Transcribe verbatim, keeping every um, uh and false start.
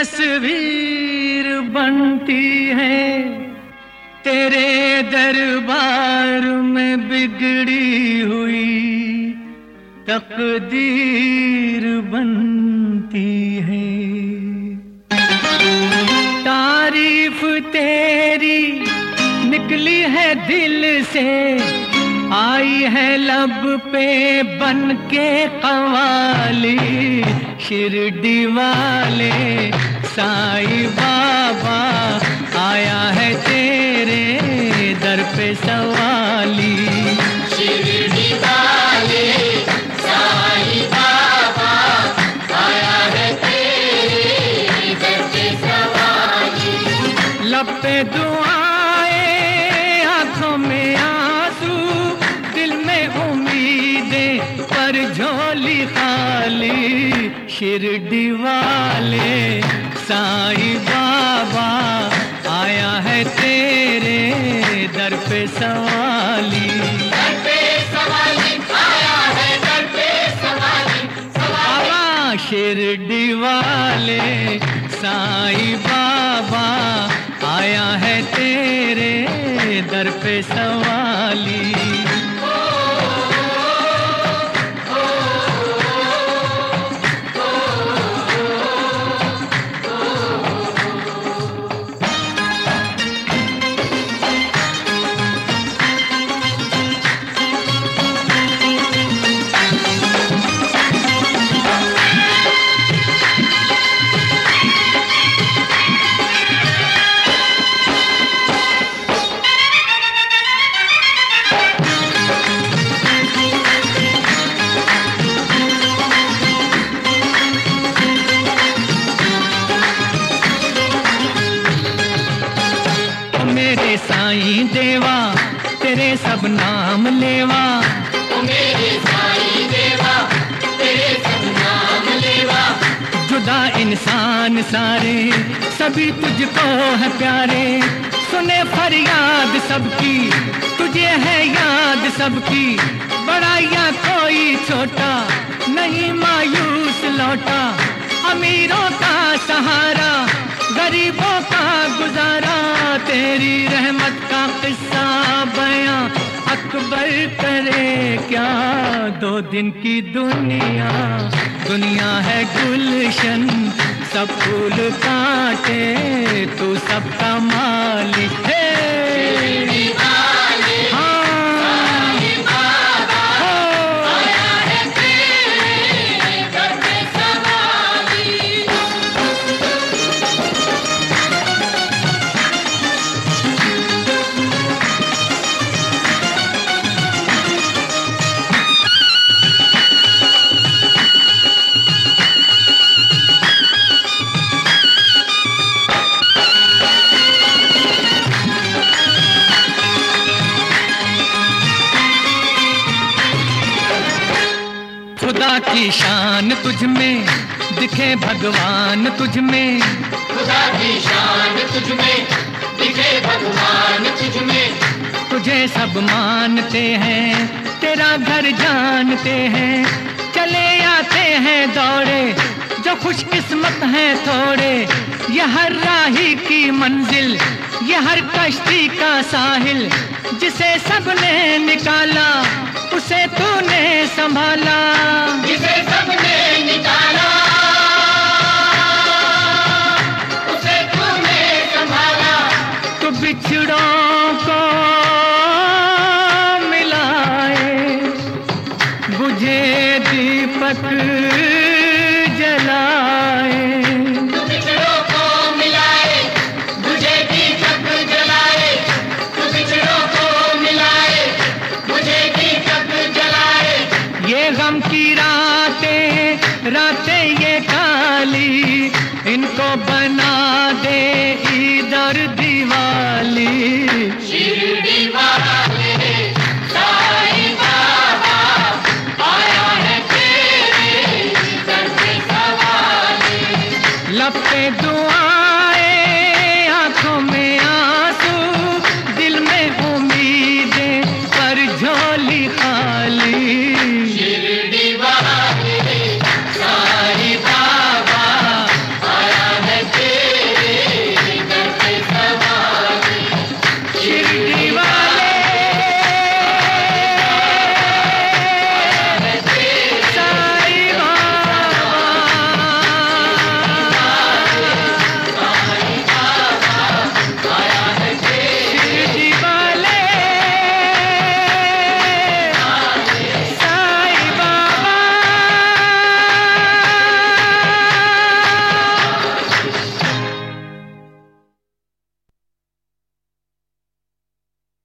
तस्वीर बनती है तेरे दरबार में बिगड़ी हुई तकदीर बनती है। तारीफ तेरी निकली है दिल से, आई है लब पे बन के कवाली। शिरडी वाले साईं बाबा आया है तेरे दर पे सवाली। शिरडी वाले साईं बाबा आया है तेरे दर पे सवाली। लब पे दुआएं, आंखों में आंसू, दिल में उम्मीदें पर झोली खाली। शिरडी वाले साईं बाबा आया है तेरे दर पे सवाली। दर पे सवाली आया है, दर पे सवाली सवाली। शिरडी वाले साईं बाबा आया है तेरे दर पे सवाली। मेरे साईं देवा तेरे सब नाम लेवा। ओ मेरे साईं देवा तेरे सब नाम लेवा। जुदा इंसान सारे सभी तुझको है प्यारे। सुने फरियाद सबकी तुझे है याद सबकी। बड़ा या कोई छोटा नहीं मायूस लौटा। अमीरों का सहारा गरीबों का गुजारा। तेरी रहमत का किस्सा बयां अकबर करे क्या। दो दिन की दुनिया दुनिया है गुलशन, सब फूल काटे तू सबका मालिक है। खुदा की शान तुझ में दिखे भगवान तुझ में। खुदा की शान तुझ में दिखे भगवान तुझ में। तुझे सब मानते हैं तेरा घर जानते हैं। चले आते हैं दौड़े जो खुशकिस्मत हैं थोड़े। ये हर राही की मंजिल, ये हर कश्ती का साहिल। जिसे सबने निकाला उसे तूने संभाला। जिसे सबने निकाला उसे तूने संभाला। तो बिछड़ों को मिलाए बुझे दीपक जलाए। तू बिछड़ों को मिलाए बुझे दीपक जलाए। तू बिछड़ों को मिलाए बुझे दीपक जलाए। ये गम की रातें रातें ये काली, इनको बना दे ईद और दिवाली। शिरडी वाले साईं बाबा आया है तेरे दर पे सवाली। लब पे दुआ